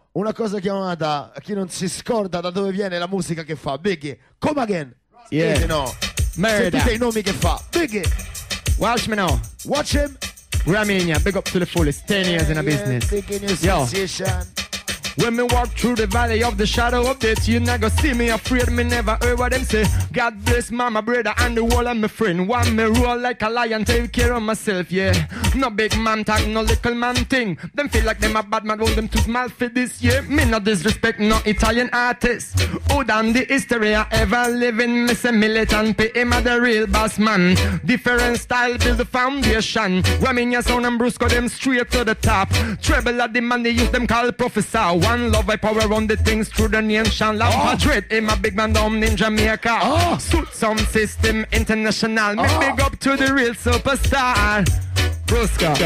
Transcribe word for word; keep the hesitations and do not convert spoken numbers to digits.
una cosa chiamata, chi non si scorda da dove viene la musica che fa, Biggie, Come Again. Yeah. Biggie, no. Murder. Sentite i nomi che fa, Biggie. Watch me now. Watch him. Raminia, big up to the fullest. Ten years in a Yeah, business. Biggie new Yo. sensation. When me walk through the valley of the shadow of death, you never see me afraid, me never heard what them say. God bless mama, brother, and the whole of my friend. Want me roll like a lion, take care of myself, yeah. No big man talk, no little man thing. Them feel like them a bad man, hold them too small for this year. Me no disrespect no Italian artist. Who done the history I ever living? Me say militant, pay him a the real boss man. Different style build the foundation. Raminia sound and Brusco them straight to the top. Treble of the man they use them call professor. One love I power run the things through the nation. Lamp Oh. Madrid, him a big man down in Jamaica. Oh. Suit sound system international. Me Oh. big up to the real superstar. Brusca.